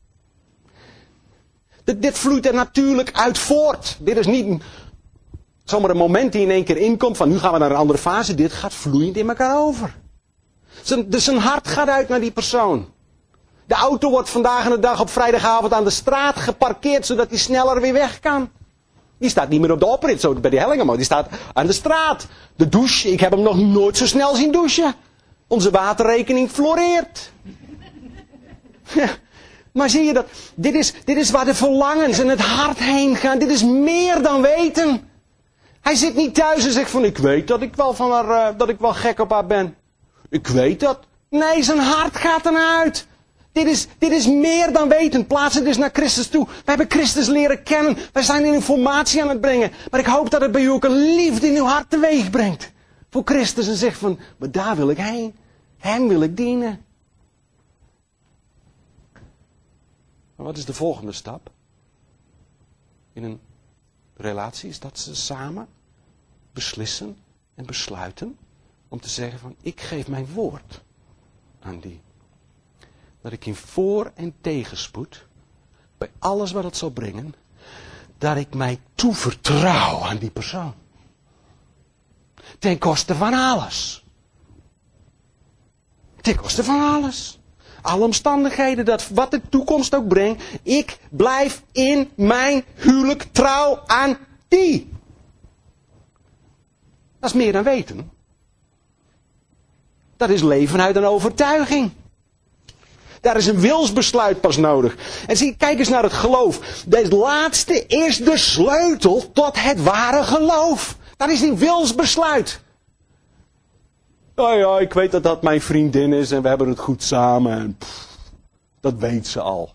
Dit vloeit er natuurlijk uit voort. Dit is niet zomaar een moment die in één keer inkomt van nu gaan we naar een andere fase. Dit gaat vloeiend in elkaar over. Zijn hart gaat uit naar die persoon. De auto wordt vandaag en de dag op vrijdagavond aan de straat geparkeerd zodat hij sneller weer weg kan. Die staat niet meer op de oprit, zo bij die hellingen, maar die staat aan de straat. De douche, ik heb hem nog nooit zo snel zien douchen. Onze waterrekening floreert. Maar zie je dat? Dit is waar de verlangens en het hart heen gaan. Dit is meer dan weten. Hij zit niet thuis en zegt van ik weet dat ik wel van haar, dat ik wel gek op haar ben. Ik weet dat. Nee, zijn hart gaat ernaar uit. Dit is meer dan weten. Plaats het dus naar Christus toe. Wij hebben Christus leren kennen. Wij zijn in informatie aan het brengen. Maar ik hoop dat het bij u ook een liefde in uw hart teweeg brengt. Voor Christus en zegt van, maar daar wil ik heen. Hem wil ik dienen. Maar wat is de volgende stap? In een relatie is dat ze samen beslissen en besluiten om te zeggen van ik geef mijn woord aan die. Dat ik in voor- en tegenspoed, bij alles wat het zal brengen, dat ik mij toevertrouw aan die persoon. Ten koste van alles. Ten koste van alles. Alle omstandigheden, dat wat de toekomst ook brengt, ik blijf in mijn huwelijk trouw aan die. Dat is meer dan weten. Dat is leven uit een overtuiging. Daar is een wilsbesluit pas nodig. En zie, kijk eens naar het geloof. Het laatste is de sleutel tot het ware geloof. Dat is een wilsbesluit. Oh ja, ik weet dat dat mijn vriendin is en we hebben het goed samen. En dat weet ze al.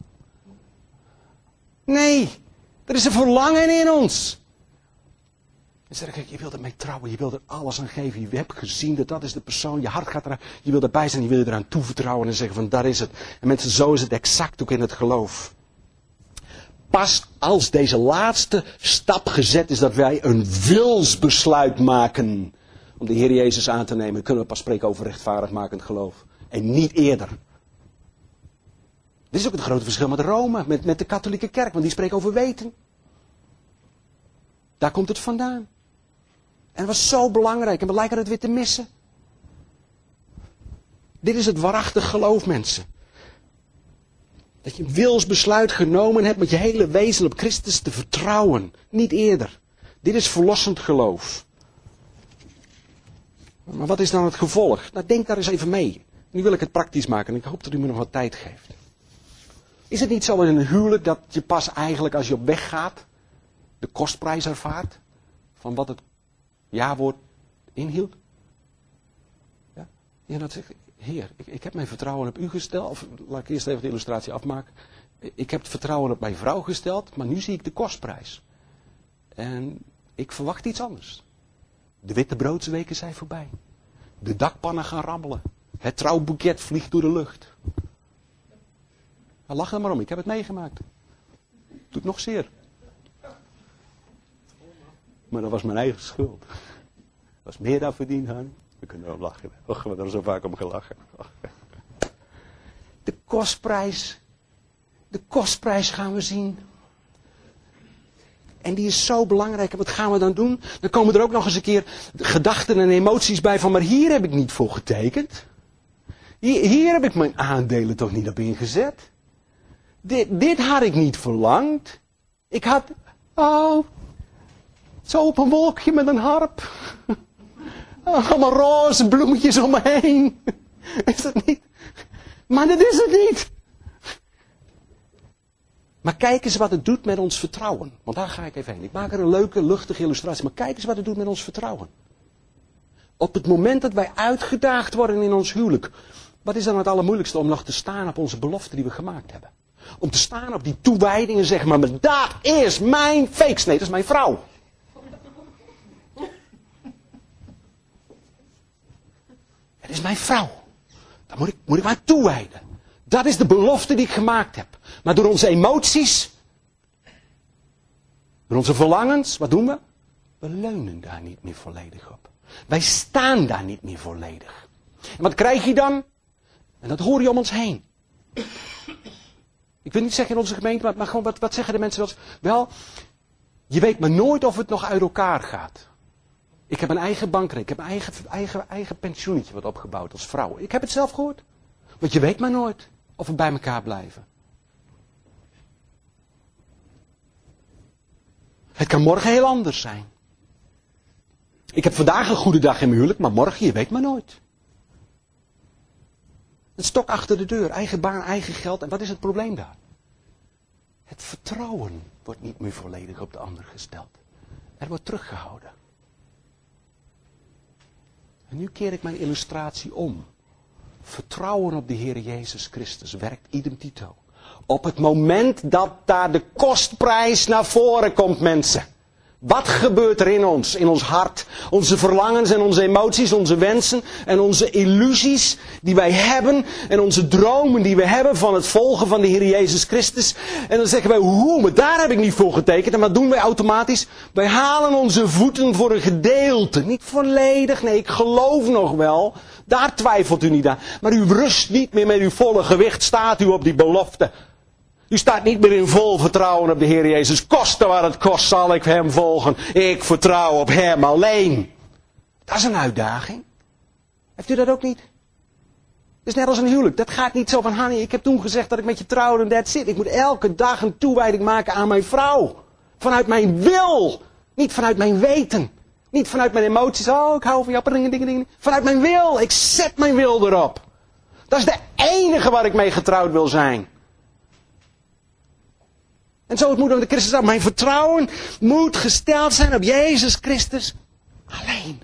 Nee, er is een verlangen in ons. En zeg ik, je wilt ermee trouwen, je wilt er alles aan geven. Je hebt gezien dat dat is de persoon, je hart gaat eraan. Je wilt erbij zijn, je wil je eraan toevertrouwen en zeggen van daar is het. En mensen, zo is het exact ook in het geloof. Pas als deze laatste stap gezet is dat wij een wilsbesluit maken om de Heer Jezus aan te nemen, kunnen we pas spreken over rechtvaardigmakend geloof. En niet eerder. Dit is ook het grote verschil met Rome, met de katholieke kerk, want die spreken over weten. Daar komt het vandaan. En het was zo belangrijk en we lijken het weer te missen. Dit is het waarachtig geloof, mensen. Dat je een wilsbesluit genomen hebt met je hele wezen op Christus te vertrouwen. Niet eerder. Dit is verlossend geloof. Maar wat is dan het gevolg? Nou, denk daar eens even mee. Nu wil ik het praktisch maken en ik hoop dat u me nog wat tijd geeft. Is het niet zo in een huwelijk dat je pas eigenlijk als je op weg gaat de kostprijs ervaart van wat het ja-woord inhield? Ja? Ja, dat zegt, Heer, ik heb mijn vertrouwen op u gesteld. Of laat ik eerst even de illustratie afmaken. Ik heb het vertrouwen op mijn vrouw gesteld, maar nu zie ik de kostprijs. En ik verwacht iets anders. De wittebroodsweken zijn voorbij. De dakpannen gaan rammelen. Het trouwboeket vliegt door de lucht. Nou, lach er maar om, ik heb het meegemaakt. Doet nog zeer. Maar dat was mijn eigen schuld. Dat was meer dan verdiend, Han. We kunnen erom lachen. Och, we hebben er zo vaak om gelachen. De kostprijs gaan we zien. En die is zo belangrijk. En wat gaan we dan doen? Dan komen er ook nog eens een keer gedachten en emoties bij van, maar hier heb ik niet voor getekend. Hier heb ik mijn aandelen toch niet op ingezet. Dit had ik niet verlangd. Ik had, zo op een wolkje met een harp. Allemaal roze bloemetjes om me heen. Is dat niet? Maar dat is het niet. Maar kijk eens wat het doet met ons vertrouwen. Want daar ga ik even heen. Ik maak er een leuke, luchtige illustratie. Maar kijk eens wat het doet met ons vertrouwen. Op het moment dat wij uitgedaagd worden in ons huwelijk. Wat is dan het allermoeilijkste om nog te staan op onze belofte die we gemaakt hebben? Om te staan op die toewijding en zeggen, maar dat is mijn feeks. Nee, dat is mijn vrouw. Het is mijn vrouw. Daar moet ik maar toewijden. Dat is de belofte die ik gemaakt heb. Maar door onze emoties, door onze verlangens, wat doen we? We leunen daar niet meer volledig op. Wij staan daar niet meer volledig. En wat krijg je dan? En dat hoor je om ons heen. Ik wil niet zeggen in onze gemeente, maar gewoon wat zeggen de mensen wel eens? Wel, je weet maar nooit of het nog uit elkaar gaat. Ik heb een eigen bankrekening, ik heb een eigen pensioentje wat opgebouwd als vrouw. Ik heb het zelf gehoord. Want je weet maar nooit of we bij elkaar blijven. Het kan morgen heel anders zijn. Ik heb vandaag een goede dag in mijn huwelijk, maar morgen, je weet maar nooit. Een stok achter de deur, eigen baan, eigen geld. En wat is het probleem daar? Het vertrouwen wordt niet meer volledig op de ander gesteld. Er wordt teruggehouden. En nu keer ik mijn illustratie om. Vertrouwen op de Heer Jezus Christus werkt idem dito. Op het moment dat daar de kostprijs naar voren komt, mensen. Wat gebeurt er in ons hart? Onze verlangens en onze emoties, onze wensen en onze illusies die wij hebben. En onze dromen die we hebben van het volgen van de Heer Jezus Christus. En dan zeggen wij, maar daar heb ik niet voor getekend. En wat doen wij automatisch? Wij halen onze voeten voor een gedeelte. Niet volledig, nee, ik geloof nog wel. Daar twijfelt u niet aan. Maar u rust niet meer met uw volle gewicht, staat u op die belofte. U staat niet meer in vol vertrouwen op de Heer Jezus. Koste wat het kost, zal ik hem volgen. Ik vertrouw op hem alleen. Dat is een uitdaging. Heeft u dat ook niet? Het is net als een huwelijk. Dat gaat niet zo van, Hanny, ik heb toen gezegd dat ik met je trouwde en that's it. Ik moet elke dag een toewijding maken aan mijn vrouw. Vanuit mijn wil. Niet vanuit mijn weten. Niet vanuit mijn emoties. Oh, ik hou van jou. Dingen. Vanuit mijn wil. Ik zet mijn wil erop. Dat is de enige waar ik mee getrouwd wil zijn. En zo het moet ook de Christus zijn. Mijn vertrouwen moet gesteld zijn op Jezus Christus alleen.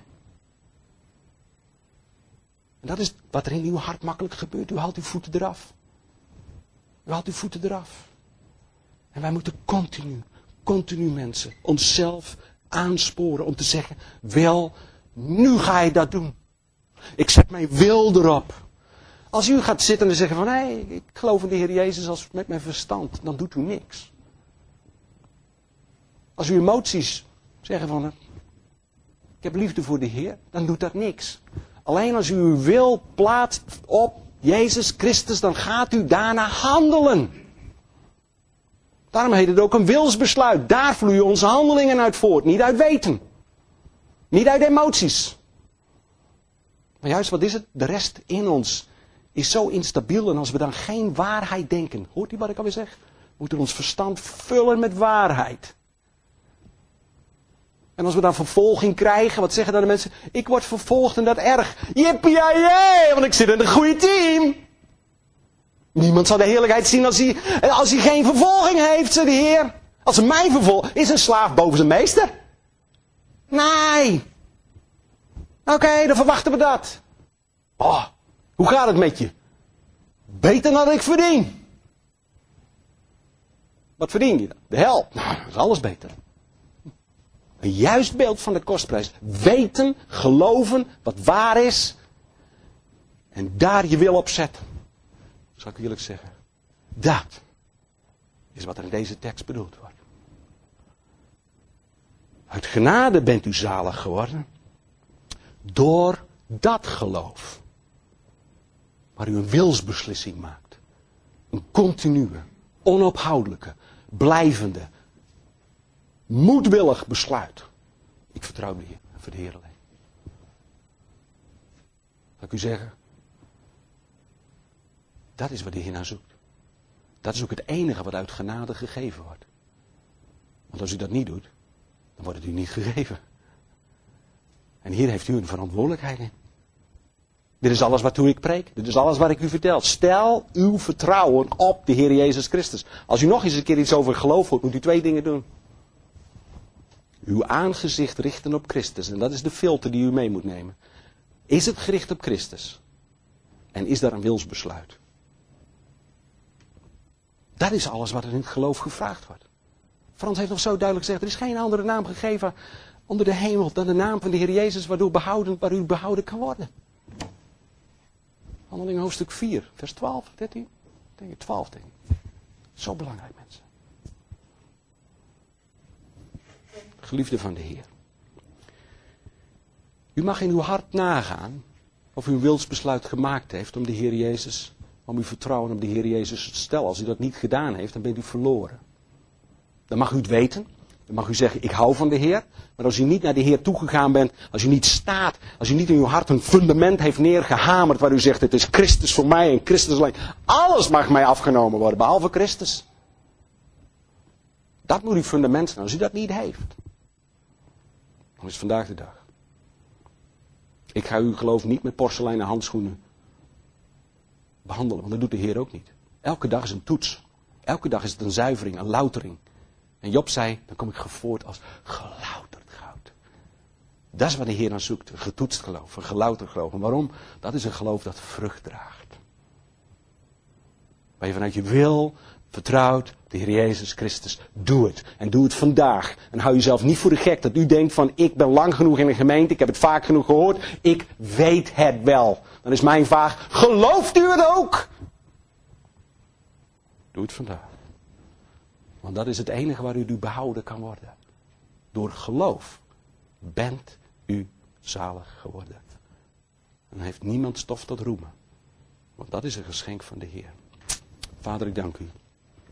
En dat is wat er in uw hart makkelijk gebeurt. U haalt uw voeten eraf. U haalt uw voeten eraf. En wij moeten continu mensen, onszelf aansporen om te zeggen, wel, nu ga je dat doen. Ik zet mijn wil erop. Als u gaat zitten en zeggen van, nee, ik geloof in de Heer Jezus als met mijn verstand, dan doet u niks. Als uw emoties zeggen van, ik heb liefde voor de Heer, dan doet dat niks. Alleen als u uw wil plaatst op Jezus Christus, dan gaat u daarna handelen. Daarom heet het ook een wilsbesluit. Daar vloeien onze handelingen uit voort. Niet uit weten. Niet uit emoties. Maar juist, wat is het? De rest in ons is zo instabiel. En als we dan geen waarheid denken. Hoort u wat ik alweer zeg? We moeten ons verstand vullen met waarheid. En als we dan vervolging krijgen, wat zeggen dan de mensen? Ik word vervolgd en dat erg. Jippie-jee, want ik zit in een goede team. Niemand zal de heerlijkheid zien als hij geen vervolging heeft, zei de Heer. Als ze mij vervolgen, is een slaaf boven zijn meester? Nee. Oké, dan verwachten we dat. Oh, hoe gaat het met je? Beter dan ik verdien. Wat verdien je dan? De hel. Nou, dat is alles beter. Een juist beeld van de kostprijs. Weten, geloven, wat waar is. En daar je wil op zetten. Zal ik eerlijk zeggen. Dat is wat er in deze tekst bedoeld wordt. Uit genade bent u zalig geworden. Door dat geloof. Waar u een wilsbeslissing maakt. Een continue, onophoudelijke, blijvende, moedwillig besluit. Ik vertrouw de Heer, voor de Heer alleen. Zal ik u zeggen? Dat is wat de Heer naar zoekt. Dat is ook het enige wat uit genade gegeven wordt. Want als u dat niet doet, dan wordt het u niet gegeven. En hier heeft u een verantwoordelijkheid in. Dit is alles waartoe ik preek. Dit is alles wat ik u vertel. Stel uw vertrouwen op de Heer Jezus Christus. Als u nog eens een keer iets over geloof hoort, moet u 2 dingen doen. Uw aangezicht richten op Christus. En dat is de filter die u mee moet nemen. Is het gericht op Christus? En is daar een wilsbesluit? Dat is alles wat er in het geloof gevraagd wordt. Frans heeft nog zo duidelijk gezegd, er is geen andere naam gegeven onder de hemel dan de naam van de Heer Jezus waar u behouden kan worden. Handelingen hoofdstuk 4, vers 12, 13. Denk ik 12, denk ik. Zo belangrijk, mensen. Geliefde van de Heer. U mag in uw hart nagaan of u een wilsbesluit gemaakt heeft om de Heer Jezus, om uw vertrouwen op de Heer Jezus te stellen. Als u dat niet gedaan heeft, dan bent u verloren. Dan mag u het weten. Dan mag u zeggen, ik hou van de Heer. Maar als u niet naar de Heer toegegaan bent, als u niet staat, als u niet in uw hart een fundament heeft neergehamerd waar u zegt, het is Christus voor mij en Christus alleen. Alles mag mij afgenomen worden, behalve Christus. Dat moet uw fundament zijn. Als u dat niet heeft, dan is het vandaag de dag. Ik ga uw geloof niet met porseleinen handschoenen behandelen, want dat doet de Heer ook niet. Elke dag is een toets. Elke dag is het een zuivering, een loutering. En Job zei, dan kom ik gevoerd als gelouterd goud. Dat is wat de Heer dan zoekt, een getoetst geloof, een gelouterd geloof. En waarom? Dat is een geloof dat vrucht draagt. Waar je vanuit je wil vertrouwt op de Heer Jezus Christus. Doe het. En doe het vandaag. En hou jezelf niet voor de gek dat u denkt van, ik ben lang genoeg in een gemeente, ik heb het vaak genoeg gehoord, ik weet het wel. Dan is mijn vraag, gelooft u het ook? Doe het vandaag. Want dat is het enige waar u behouden kan worden. Door geloof bent u zalig geworden. En dan heeft niemand stof tot roemen. Want dat is een geschenk van de Heer. Vader, ik dank u.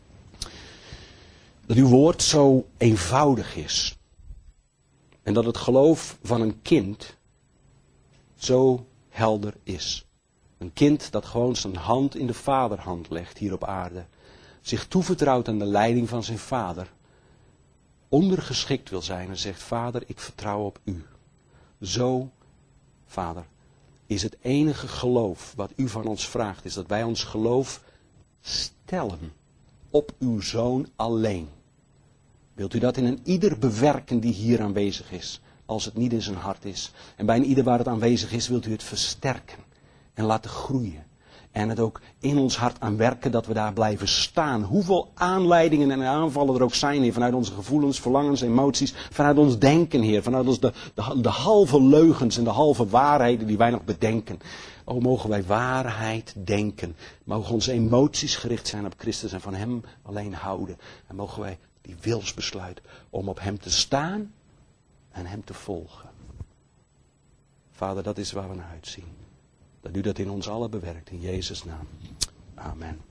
Dat uw woord zo eenvoudig is. En dat het geloof van een kind zo helder is. Een kind dat gewoon zijn hand in de vaderhand legt hier op aarde. Zich toevertrouwt aan de leiding van zijn vader. Ondergeschikt wil zijn en zegt, Vader, ik vertrouw op u. Zo, Vader, is het enige geloof wat u van ons vraagt, is dat wij ons geloof stellen op uw Zoon alleen. Wilt u dat in een ieder bewerken die hier aanwezig is, als het niet in zijn hart is. En bij een ieder waar het aanwezig is, wilt u het versterken en laten groeien. En het ook in ons hart aan werken dat we daar blijven staan. Hoeveel aanleidingen en aanvallen er ook zijn, Heer. Vanuit onze gevoelens, verlangens, emoties. Vanuit ons denken, Heer. Vanuit ons de halve leugens en de halve waarheden die wij nog bedenken. O, mogen wij waarheid denken. Mogen onze emoties gericht zijn op Christus en van Hem alleen houden. En mogen wij die wilsbesluit om op Hem te staan en Hem te volgen. Vader, dat is waar we naar uitzien. Dat u dat in ons allen bewerkt. In Jezus' naam. Amen.